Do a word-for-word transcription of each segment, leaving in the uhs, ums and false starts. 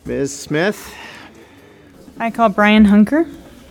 Miz Smith? I call Brian Hunker.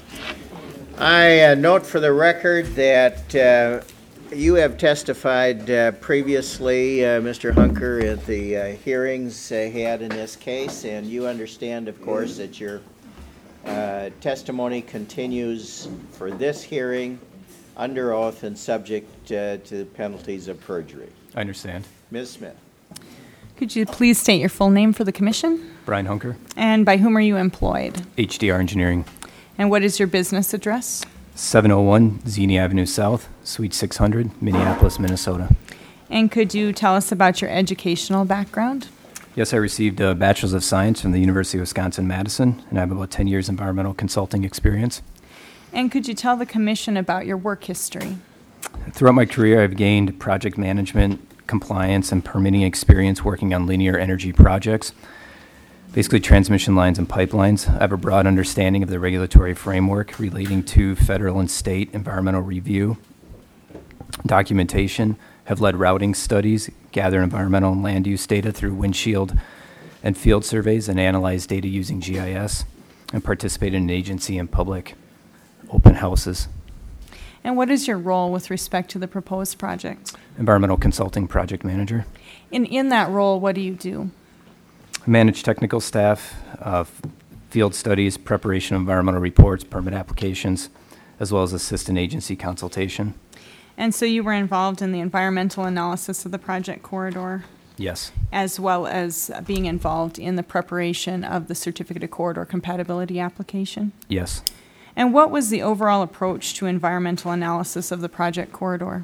I uh, note for the record that uh, you have testified uh, previously, uh, Mister Hunker, at the uh, hearings uh, had in this case, and you understand, of course, that your uh, testimony continues for this hearing under oath and subject uh, to the penalties of perjury. I understand. Miz Smith? Could you please state your full name for the commission? Brian Hunker, And by whom are you employed? H D R Engineering, And what is your business address? seven oh one Xenia Avenue South, Suite six hundred, Minneapolis, Minnesota. And could you tell us about your educational background? Yes, I received a Bachelor's of Science from the University of Wisconsin-Madison, and I have about ten years environmental consulting experience. And could you tell the commission about your work history? Throughout my career, I've gained project management, compliance, and permitting experience working on linear energy projects, basically transmission lines and pipelines. I have a broad understanding of the regulatory framework relating to federal and state environmental review, documentation, have led routing studies, gathered environmental and land use data through windshield and field surveys, and analyzed data using G I S, and participated in agency and public open houses. And what is your role with respect to the proposed project? Environmental consulting project manager. And in that role, what do you do? Manage technical staff, uh, f- field studies, preparation of environmental reports, permit applications, as well as assist in agency consultation. And so you were involved in the environmental analysis of the project corridor, Yes. as well as being involved in the preparation of the certificate of corridor compatibility application? Yes. And what was the overall approach to environmental analysis of the project corridor?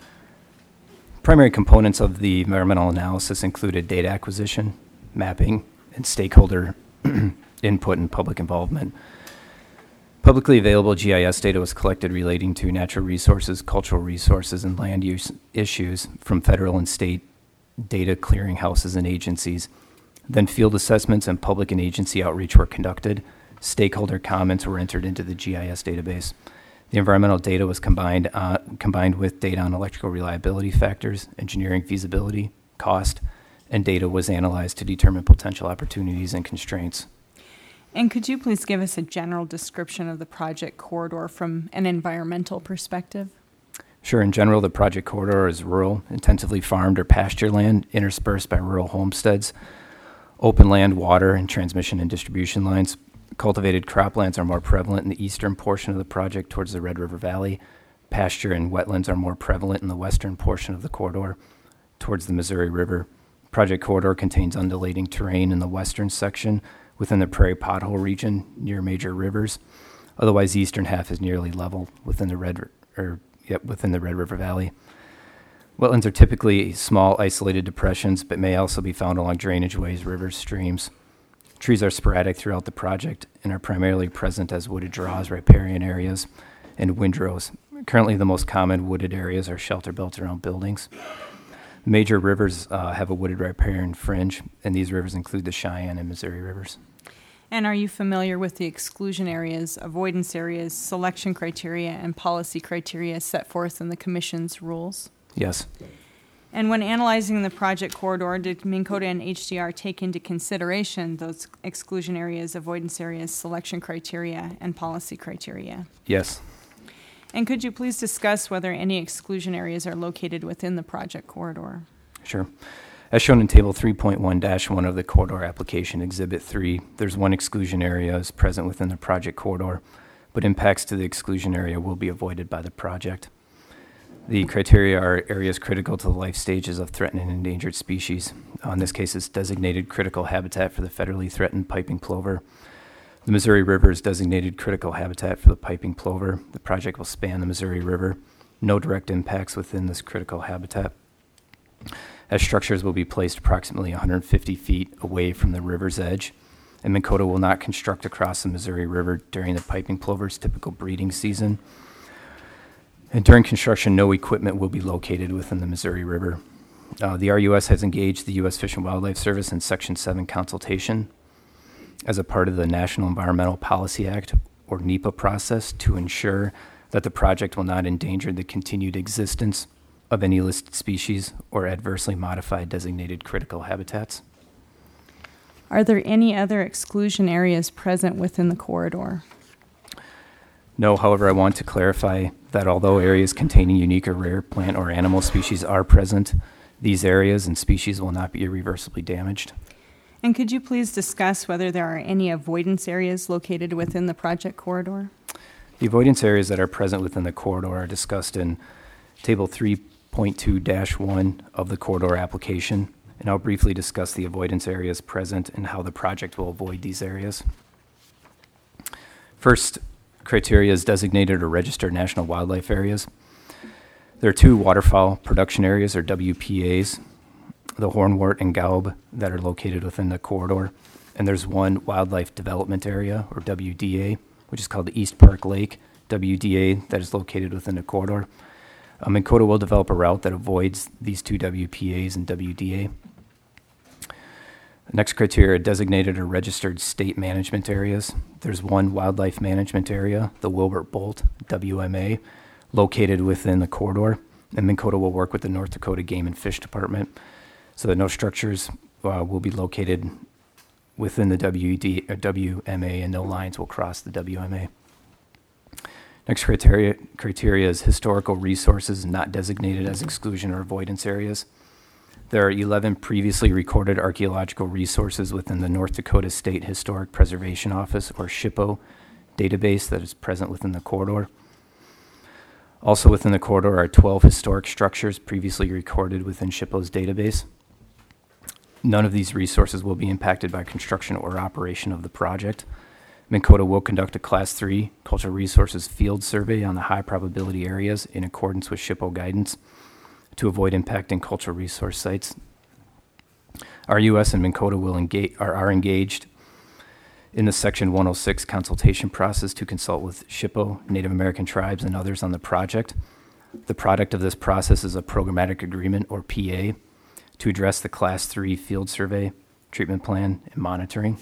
Primary components of the environmental analysis included data acquisition, mapping, and stakeholder input and public involvement. Publicly available G I S data was collected relating to natural resources, cultural resources, and land use issues from federal and state data clearinghouses and agencies. Then field assessments and public and agency outreach were conducted. Stakeholder comments were entered into the G I S database. The environmental data was combined uh, combined with data on electrical reliability factors, engineering feasibility, cost, and data was analyzed to determine potential opportunities and constraints. And could you please give us a general description of the project corridor from an environmental perspective? Sure. In general, the project corridor is rural, intensively farmed or pasture land interspersed by rural homesteads, open land, water, and transmission and distribution lines. Cultivated croplands are more prevalent in the eastern portion of the project towards the Red River Valley. Pasture and wetlands are more prevalent in the western portion of the corridor towards the Missouri River. Project corridor contains undulating terrain in the western section within the prairie pothole region near major rivers. Otherwise, the eastern half is nearly level within the Red or yep, within the Red River Valley. Wetlands are typically small, isolated depressions, but may also be found along drainage ways, rivers, streams. Trees are sporadic throughout the project and are primarily present as wooded draws, riparian areas, and windrows. Currently, the most common wooded areas are shelter belts around buildings. Major rivers uh, have a wooded riparian fringe, and these rivers include the Cheyenne and Missouri rivers. And are you familiar with the exclusion areas, avoidance areas, selection criteria, and policy criteria set forth in the Commission's rules? Yes. And when analyzing the project corridor, did Minn Kota and H D R take into consideration those exclusion areas, avoidance areas, selection criteria, and policy criteria? Yes. And could you please discuss whether any exclusion areas are located within the project corridor? Sure. As shown in Table three point one dash one of the Corridor Application Exhibit three, there's one exclusion area is present within the project corridor, but impacts to the exclusion area will be avoided by the project. The criteria are areas critical to the life stages of threatened and endangered species. Uh, in this case, it's designated critical habitat for the federally threatened piping plover. The Missouri River is designated critical habitat for the piping plover. The project will span the Missouri River. No direct impacts within this critical habitat, as structures will be placed approximately one hundred fifty feet away from the river's edge, and Minn Kota will not construct across the Missouri River during the piping plover's typical breeding season. And during construction, no equipment will be located within the Missouri River. Uh, the R U S has engaged the U S Fish and Wildlife Service in Section seven consultation as a part of the National Environmental Policy Act, or NEPA process, to ensure that the project will not endanger the continued existence of any listed species or adversely modified designated critical habitats. Are there any other exclusion areas present within the corridor? No, however, I want to clarify that although areas containing unique or rare plant or animal species are present, these areas and species will not be irreversibly damaged. And could you please discuss whether there are any avoidance areas located within the project corridor? The avoidance areas that are present within the corridor are discussed in Table three point two dash one of the corridor application, and I'll briefly discuss the avoidance areas present and how the project will avoid these areas. First, criteria is designated or registered national wildlife areas. There are two waterfowl production areas, or W P As, the Hornwort and Gaub, that are located within the corridor. And there's one wildlife development area, or W D A, which is called the East Park Lake, W D A, that is located within the corridor. Um, Minn Kota will develop a route that avoids these two W P As and W D A. The next criteria are designated or registered state management areas. There's one wildlife management area, the Wilbert Bolt, W M A, located within the corridor. And Minn Kota will work with the North Dakota Game and Fish Department so that no structures uh, will be located within the W D, uh, W M A and no lines will cross the W M A. Next criteria, criteria is historical resources not designated as exclusion or avoidance areas. There are eleven previously recorded archaeological resources within the North Dakota State Historic Preservation Office, or SHPO, database that is present within the corridor. Also within the corridor are twelve historic structures previously recorded within SHPO's database. None of these resources will be impacted by construction or operation of the project. Minn Kota will conduct a Class three Cultural Resources Field Survey on the high probability areas in accordance with SHPO guidance to avoid impacting cultural resource sites. R U S and Minn Kota will engage, are, are engaged in the Section one oh six consultation process to consult with SHPO, Native American tribes, and others on the project. The product of this process is a programmatic agreement, or P A, to address the Class three field survey, treatment plan, and monitoring.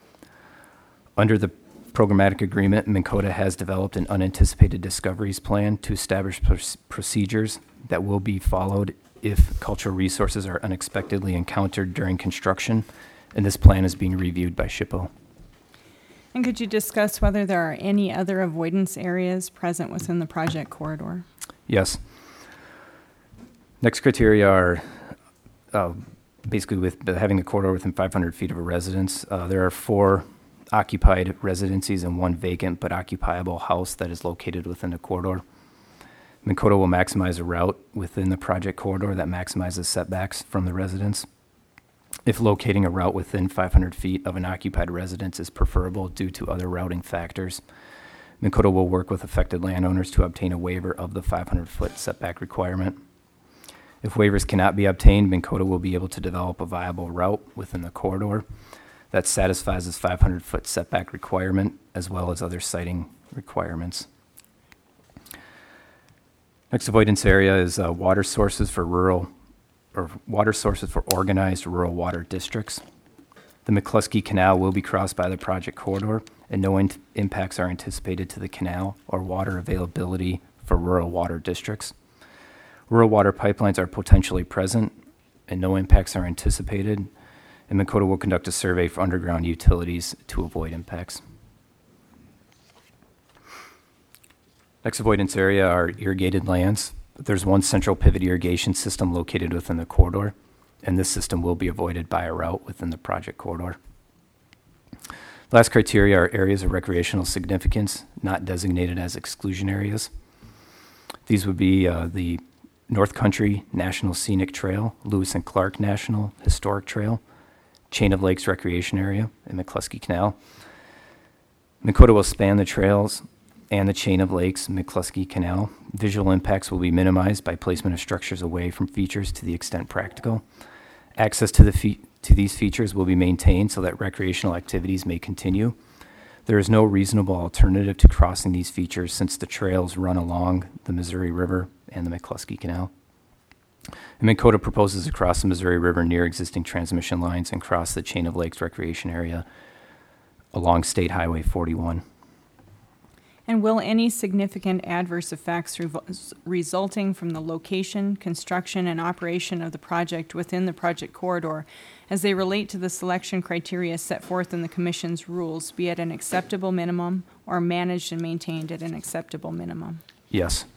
Under the programmatic agreement, Minn Kota has developed an unanticipated discoveries plan to establish pr- procedures that will be followed if cultural resources are unexpectedly encountered during construction, and this plan is being reviewed by SHPO. And could you discuss whether there are any other avoidance areas present within the project corridor? Yes. Next criteria are uh, basically with having a corridor within five hundred feet of a residence. Uh, there are four occupied residencies and one vacant but occupiable house that is located within the corridor. Minn Kota will maximize a route within the project corridor that maximizes setbacks from the residence. If locating a route within five hundred feet of an occupied residence is preferable due to other routing factors, Minn Kota will work with affected landowners to obtain a waiver of the five hundred foot setback requirement. If waivers cannot be obtained, Minn Kota will be able to develop a viable route within the corridor that satisfies this five hundred foot setback requirement as well as other siting requirements. Next avoidance area is uh, water sources for rural or water sources for organized rural water districts. The McCluskey Canal will be crossed by the project corridor, and no in- impacts are anticipated to the canal or water availability for rural water districts. Rural water pipelines are potentially present, and no impacts are anticipated, and Minn Kota will conduct a survey for underground utilities to avoid impacts. Next avoidance area are irrigated lands. There's one central pivot irrigation system located within the corridor, and this system will be avoided by a route within the project corridor. Last criteria are areas of recreational significance not designated as exclusion areas. These would be uh, the North Country National Scenic Trail, Lewis and Clark National Historic Trail, Chain of Lakes Recreation Area, and McCluskey Canal. Minn Kota will span the trails and the Chain of Lakes McCluskey Canal. Visual impacts will be minimized by placement of structures away from features to the extent practical. Access to the fe- to these features will be maintained so that recreational activities may continue. There is no reasonable alternative to crossing these features since the trails run along the Missouri River and the McCluskey Canal. And Minn Kota proposes to cross the Missouri River near existing transmission lines and cross the Chain of Lakes Recreation Area along State Highway forty-one. And will any significant adverse effects revo- resulting from the location, construction, and operation of the project within the project corridor, as they relate to the selection criteria set forth in the Commission's rules, be at an acceptable minimum or managed and maintained at an acceptable minimum? Yes.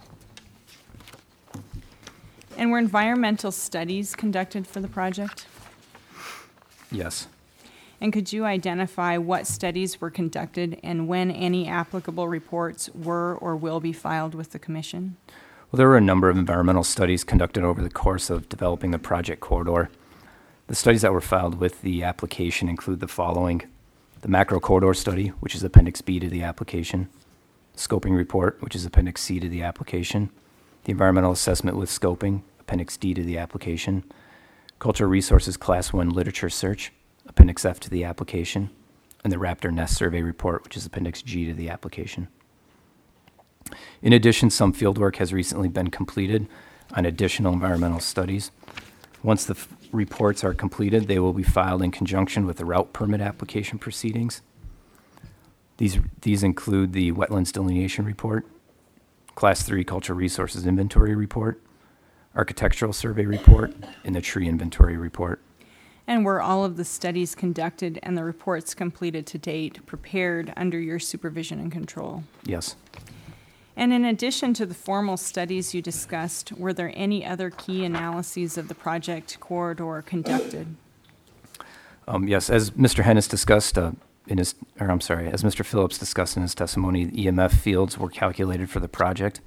And were environmental studies conducted for the project? Yes. And could you identify what studies were conducted and when any applicable reports were or will be filed with the Commission? Well, there were a number of environmental studies conducted over the course of developing the project corridor. The studies that were filed with the application include the following: the macro corridor study, which is Appendix B to the application, scoping report, which is Appendix C to the application, the environmental assessment with scoping, Appendix D to the application, cultural resources Class one literature search, Appendix F to the application, and the Raptor Nest Survey Report, which is Appendix G to the application. In addition, some fieldwork has recently been completed on additional environmental studies. Once the f- reports are completed, they will be filed in conjunction with the route permit application proceedings. These, these include the Wetlands Delineation Report, Class three Cultural Resources Inventory Report, Architectural Survey Report, and the Tree Inventory Report. And were all of the studies conducted and the reports completed to date prepared under your supervision and control? Yes. And in addition to the formal studies you discussed, were there any other key analyses of the project corridor conducted? Um, yes, as Mister Hennis discussed uh, in his, or I'm sorry, as Mister Phillips discussed in his testimony, E M F fields were calculated for the project.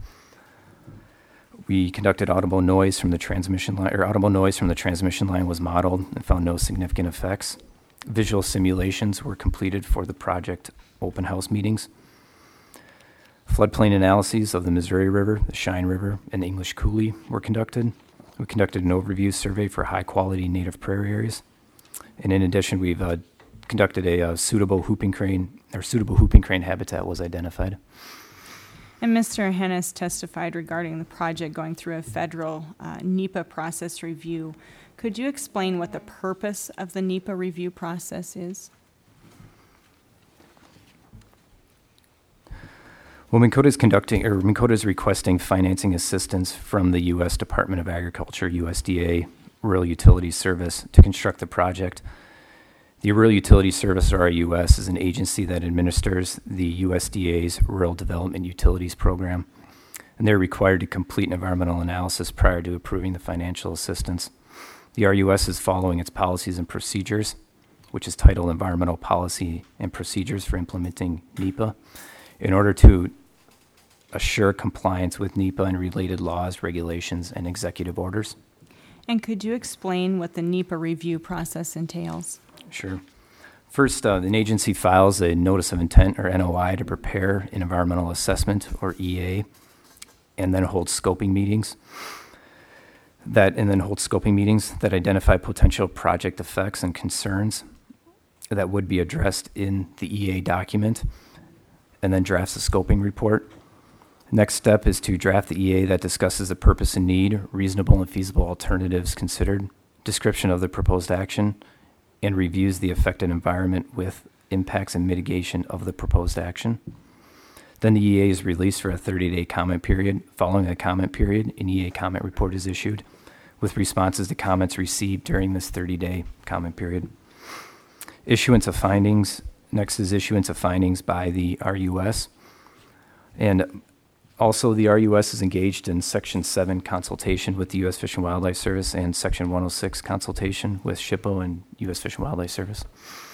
We conducted audible noise from the transmission line, or audible noise from the transmission line was modeled and found no significant effects. Visual simulations were completed for the project open house meetings. Floodplain analyses of the Missouri River, the Shine River, and the English Coulee were conducted. We conducted an overview survey for high-quality native prairie areas. And in addition, we've uh, conducted a uh, suitable hooping crane, or suitable hooping crane habitat was identified. And Mister Hennis testified regarding the project going through a federal uh, NEPA process review. Could you explain what the purpose of the NEPA review process is? Well, Minn Kota is conducting, or Minn Kota is requesting financing assistance from the U S Department of Agriculture, U S D A, Rural Utilities Service, to construct the project. The Rural Utilities Service, or R U S, is an agency that administers the U S D A's Rural Development Utilities Program, and they're required to complete an environmental analysis prior to approving the financial assistance. The R U S is following its policies and procedures, which is titled Environmental Policy and Procedures for Implementing NEPA, in order to assure compliance with NEPA and related laws, regulations, and executive orders. And could you explain what the NEPA review process entails? Sure. First, uh, an agency files a notice of intent, or N O I, to prepare an environmental assessment, or E A, and then holds scoping meetings. That and then holds scoping meetings that identify potential project effects and concerns that would be addressed in the E A document, and then drafts a scoping report. Next step is to draft the E A that discusses the purpose and need, reasonable and feasible alternatives considered, description of the proposed action, and reviews the affected environment with impacts and mitigation of the proposed action. Then the E A is released for a thirty-day comment period. Following the comment period, an E A comment report is issued with responses to comments received during this thirty-day comment period. Issuance of findings. Next is issuance of findings by the R U S. And also, the R U S is engaged in Section seven consultation with the U S Fish and Wildlife Service and Section one oh six consultation with SHPO and U S Fish and Wildlife Service.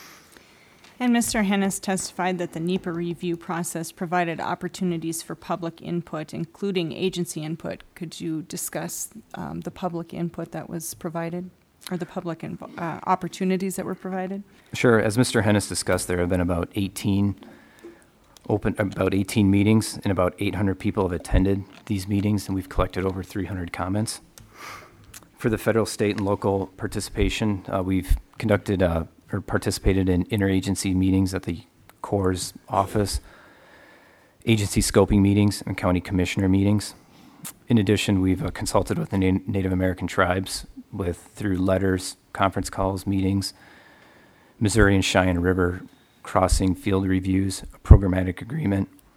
And Mister Hennis testified that the NEPA review process provided opportunities for public input, including agency input. Could you discuss um, the public input that was provided, or the public invo- uh, opportunities that were provided? Sure. As Mister Hennis discussed, there have been about eighteen open, about eighteen meetings, and about eight hundred people have attended these meetings, and we've collected over three hundred comments. For the federal, state, and local participation, uh, we've conducted uh, or participated in interagency meetings at the Corps' office, agency scoping meetings, and county commissioner meetings. In addition, we've uh, consulted with the Na- Native American tribes with through letters, conference calls, meetings, Missouri and Cheyenne River crossing field reviews, a programmatic agreement,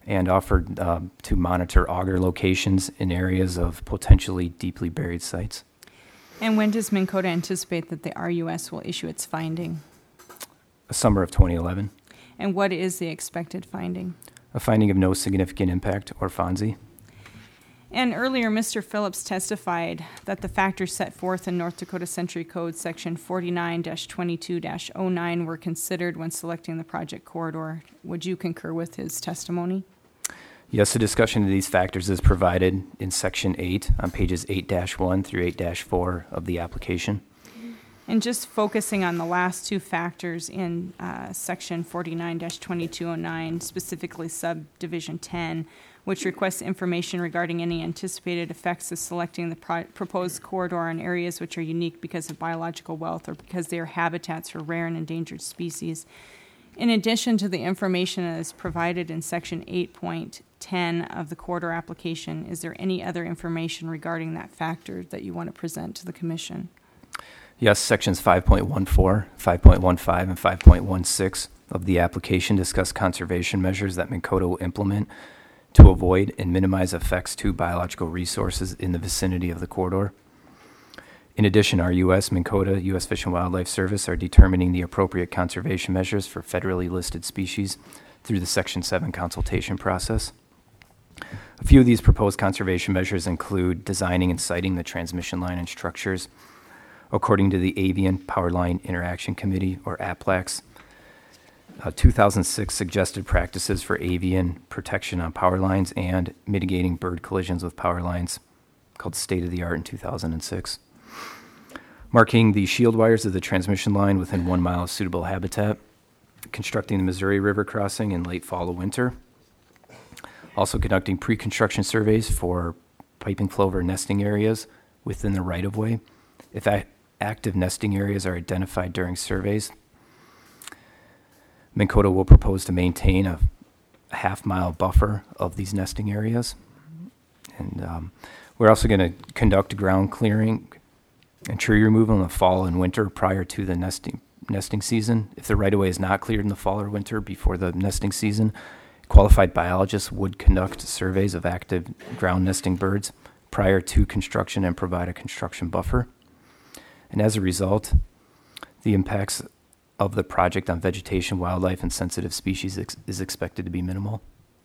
and offered um, to monitor auger locations in areas of potentially deeply buried sites. And when does Minn Kota anticipate that the R U S will issue its finding? Summer of twenty eleven. And what is the expected finding? A finding of no significant impact or F O N S I. And earlier, Mister Phillips testified that the factors set forth in North Dakota Century Code Section forty-nine twenty-two dash oh nine were considered when selecting the project corridor. Would you concur with his testimony? Yes, a discussion of these factors is provided in Section eight on pages eight dash one through eight dash four of the application. And just focusing on the last two factors in uh, Section forty-nine twenty-two oh nine, specifically subdivision ten, which requests information regarding any anticipated effects of selecting the pro- proposed corridor in areas which are unique because of biological wealth or because they are habitats for rare and endangered species. In addition to the information that is provided in Section eight point ten of the corridor application, is there any other information regarding that factor that you want to present to the Commission? Yes, Sections five point one four, five point one five, and five point one six of the application discuss conservation measures that Minn Kota will implement to avoid and minimize effects to biological resources in the vicinity of the corridor. In addition, our U S, Minn Kota, U S Fish and Wildlife Service are determining the appropriate conservation measures for federally listed species through the Section seven consultation process. A few of these proposed conservation measures include designing and siting the transmission line and structures according to the Avian Power Line Interaction Committee, or A P L A C S, uh, two thousand six suggested practices for avian protection on power lines and mitigating bird collisions with power lines, called State of the Art in two thousand six. Marking the shield wires of the transmission line within one mile of suitable habitat, constructing the Missouri River crossing in late fall or winter, also conducting pre-construction surveys for piping plover nesting areas within the right-of-way. If a- active nesting areas are identified during surveys, Minn Kota will propose to maintain a half-mile buffer of these nesting areas. And um, we're also going to conduct ground clearing and tree removal in the fall and winter prior to the nesting nesting season. If the right-of-way is not cleared in the fall or winter before the nesting season, qualified biologists would conduct surveys of active ground nesting birds prior to construction and provide a construction buffer. And as a result, the impacts of the project on vegetation, wildlife, and sensitive species ex- is expected to be minimal.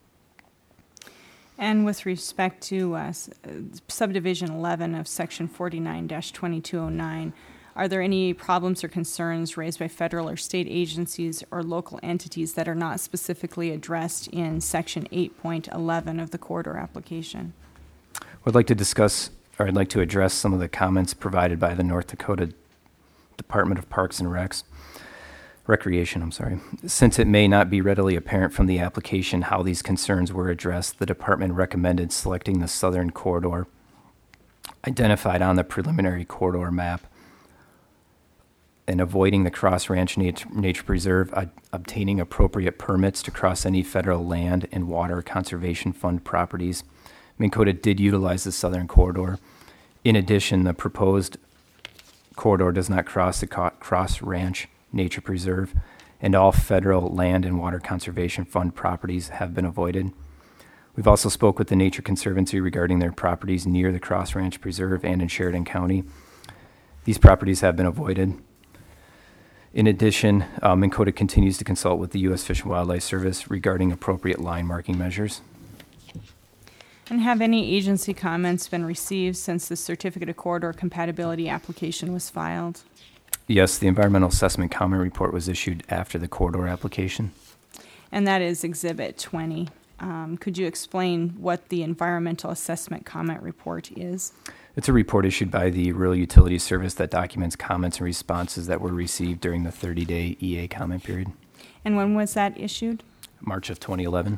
And with respect to uh, s- uh, subdivision eleven of section forty-nine twenty-two oh nine, are there any problems or concerns raised by federal or state agencies or local entities that are not specifically addressed in section eight point eleven of the corridor application? I'd like to discuss, or I'd like to address some of the comments provided by the North Dakota Department of Parks and Recs. Recreation, I'm sorry. Since it may not be readily apparent from the application how these concerns were addressed, the department recommended selecting the southern corridor identified on the preliminary corridor map and avoiding the Cross Ranch Nat- Nature Preserve, uh, obtaining appropriate permits to cross any federal land and water conservation fund properties. Minn Kota did utilize the southern corridor. In addition, the proposed corridor does not cross the Co- Cross Ranch Nature Preserve, and all federal land and water conservation fund properties have been avoided. We've also spoke with the Nature Conservancy regarding their properties near the Cross Ranch Preserve and in Sheridan County. These properties have been avoided. In addition, uh, Minn Kota continues to consult with the U S Fish and Wildlife Service regarding appropriate line marking measures. And have any agency comments been received since the certificate of corridor compatibility application was filed? Yes, the environmental assessment comment report was issued after the corridor application. And that is Exhibit twenty. Um, could you explain what the environmental assessment comment report is? It's a report issued by the Rural Utilities Service that documents comments and responses that were received during the thirty-day E A comment period. And when was that issued? March of twenty eleven.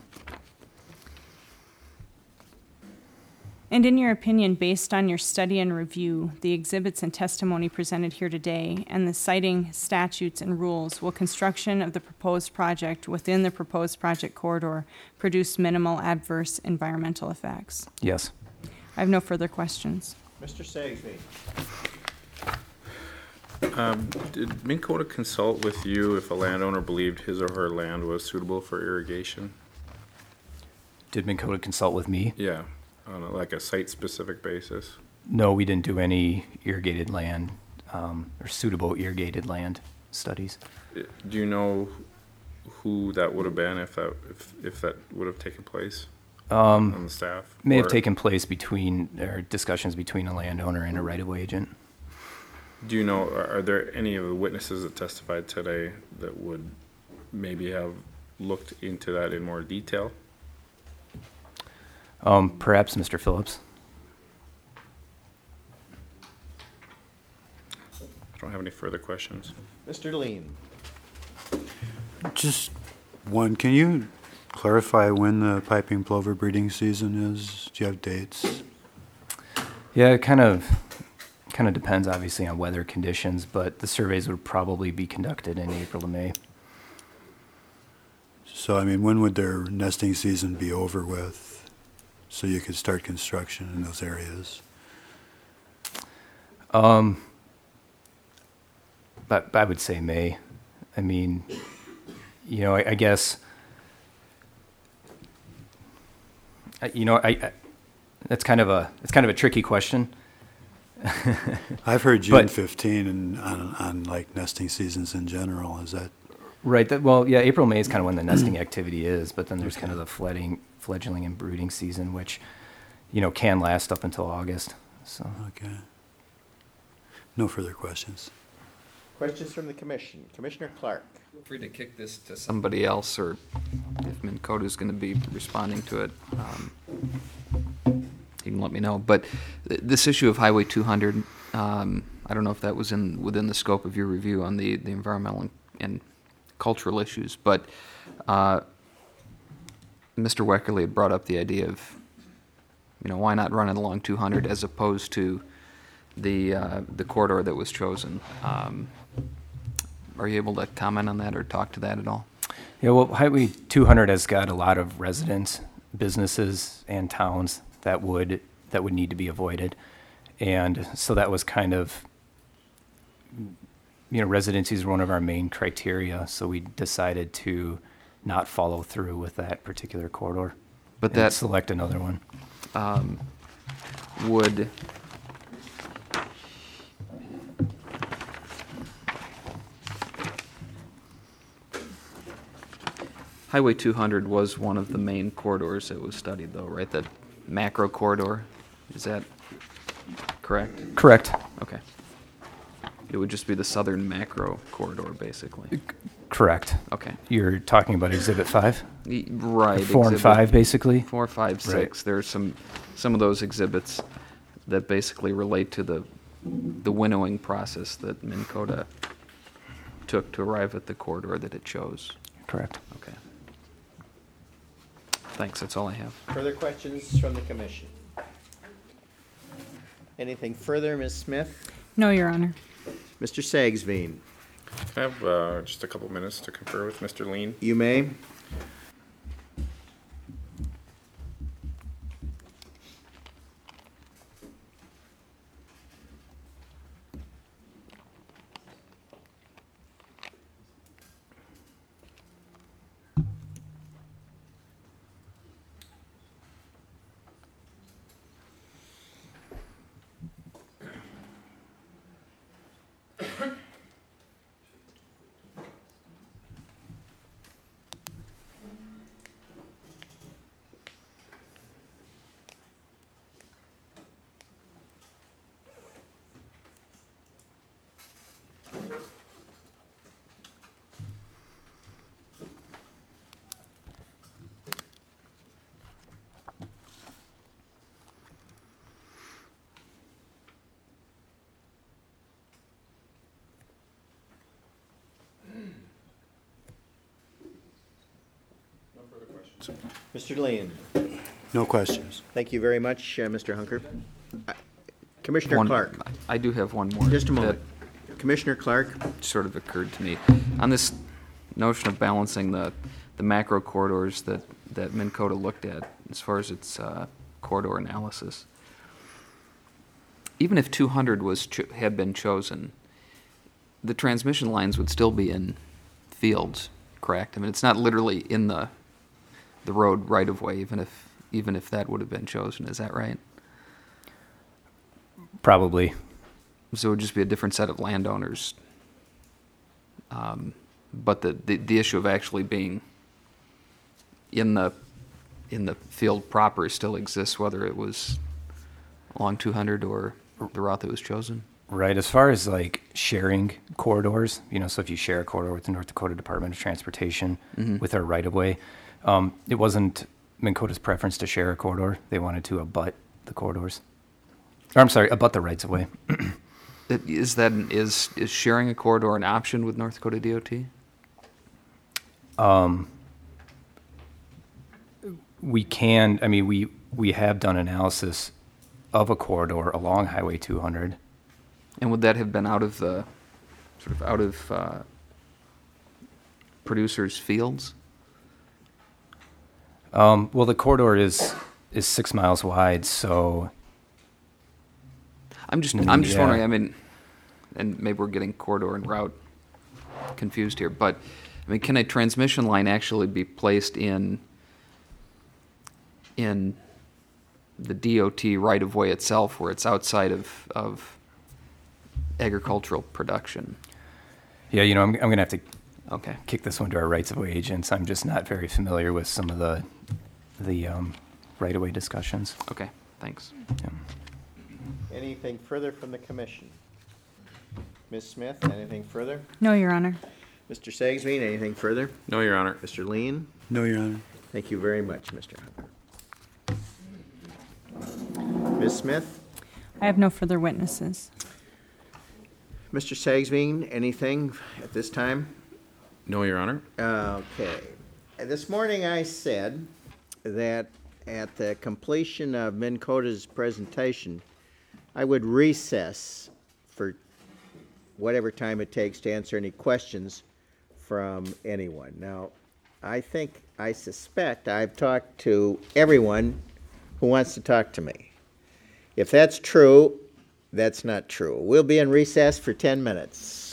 And in your opinion, based on your study and review, the exhibits and testimony presented here today, and the citing statutes and rules, will construction of the proposed project within the proposed project corridor produce minimal adverse environmental effects? Yes. I have no further questions. Mister Sagsby. Um, did Minn Kota consult with you if a landowner believed his or her land was suitable for irrigation? Did Minn Kota consult with me? Yeah, on a, like a site-specific basis. No, we didn't do any irrigated land um, or suitable irrigated land studies. Uh, Do you know who that would have been if that if, if that would have taken place Um, on the staff? May have Or taken place between, or discussions between a landowner and a right-of-way agent. Do you know, are are there any of the witnesses that testified today that would maybe have looked into that in more detail? Um, perhaps Mister Phillips. I don't have any further questions. Mister Lean? Just one, can you clarify when the piping plover breeding season is? Do you have dates? Yeah, it kind of, kind of depends obviously on weather conditions, but the surveys would probably be conducted in April to May. So, I mean, when would their nesting season be over with, so you could start construction in those areas? Um, but I would say May. I mean, you know, I, I guess, I, you know, I, I that's kind of a it's kind of a tricky question. I've heard June But- fifteen and on, on like nesting seasons in general. Is that, Right. That, well, yeah, April, May is kind of when the nesting activity is, but then there's kind of the flooding, fledgling and brooding season, which, you know, can last up until August. So, okay. No further questions. Questions from the commission? Commissioner Clark? Feel free to kick this to somebody else, or if Minn Kota is going to be responding to it, um, you can let me know. But th- this issue of Highway two hundred, um, I don't know if that was in within the scope of your review on the, the environmental and, and cultural issues, but uh, Mister Weckerly had brought up the idea of, you know, why not run it along two hundred as opposed to the uh, the corridor that was chosen. Um, are you able to comment on that or talk to that at all? yeah, well, Highway two hundred has got a lot of residents, businesses, and towns that would that would need to be avoided, and so that was kind of, you know, residency is one of our main criteria, so we decided to not follow through with that particular corridor. But and that select another one. um, would Highway two hundred was one of the main corridors that was studied, though, right? That macro corridor, is that correct? Correct. Okay. It would just be the southern macro corridor, basically. Correct. Okay. You're talking about Exhibit Five, Y- Right. four and exhibit- five, basically. Four, five, six. There's some, some of those exhibits that basically relate to the, the winnowing process that Minn Kota took to arrive at the corridor that it chose. Correct. Okay. Thanks, that's all I have. Further questions from the commission? Anything further, Miz Smith? No, Your Honor. Mister Sagsveen? Can I have uh, just a couple minutes to confer with Mister Lean? You may. Mister Lean? No questions. Thank you very much, uh, Mister Hunker. Uh, Commissioner One- Clark? I do have one more. Just a that moment. Commissioner Clark? Sort of occurred to me. On this notion of balancing the, the macro corridors that, that Minn Kota looked at as far as its uh, corridor analysis, even if two hundred was cho- had been chosen, the transmission lines would still be in fields, correct? I mean, it's not literally in the the road right of way, even if even if that would have been chosen. Is that right? Probably. So it would just be a different set of landowners. Um, but the, the, the issue of actually being in the in the field proper still exists, whether it was along two hundred or the route that was chosen. Right. As far as like sharing corridors, you know, so if you share a corridor with the North Dakota Department of Transportation Mhm. with our right of way, um, it wasn't Minn Kota's preference to share a corridor. They wanted to abut the corridors. Or, I'm sorry, abut the rights of way. It- Is that is is sharing a corridor an option with North Dakota D O T? Um, we can, I mean, we, we have done analysis of a corridor along Highway two hundred. And would that have been out of the sort of out of uh, producers' fields? Um, well, the corridor is, is six miles wide, so I'm just Mm, I'm just yeah. wondering. I mean, and maybe we're getting corridor and route confused here, but I mean, can a transmission line actually be placed in in the D O T right of way itself, where it's outside of of agricultural production? yeah, you know, I'm, I'm going to have to Okay. kick this one to our rights of way agents. I'm just not very familiar with some of the, the, um, right of way discussions. Okay. Thanks. Yeah. Anything further from the commission? Miz Smith, anything further? No, Your Honor. Mister Sagsveen, anything further? No, Your Honor. Mister Lean? No, Your Honor. Thank you very much, Mister Hunter. Miz Smith? I have no further witnesses. Mister Sagsveen, anything at this time? No, Your Honor. Okay. Uh, This morning I said that at the completion of Minn Kota's presentation, I would recess for whatever time it takes to answer any questions from anyone. Now, I think, I suspect I've talked to everyone who wants to talk to me. If that's true, that's not true. We'll be in recess for ten minutes.